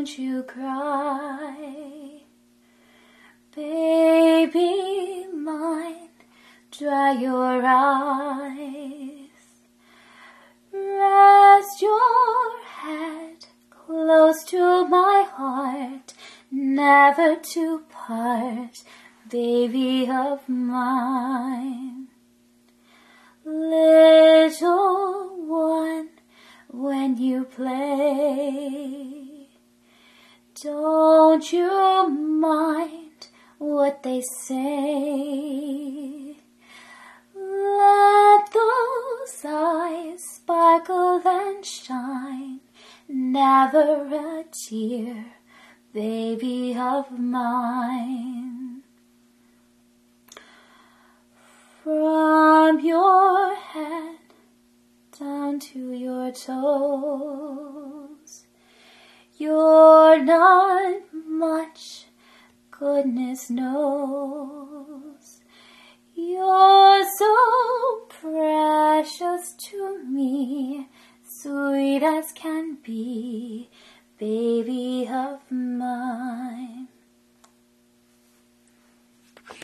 Don't you cry, baby mine, dry your eyes, rest your head close to my heart, never to part, baby of mine. Little one, when you play, don't you mind what they say. Let those eyes sparkle and shine, never a tear, baby of mine. From your head down to your toes, you're not much, goodness knows. You're so precious to me, sweet as can be, baby of mine.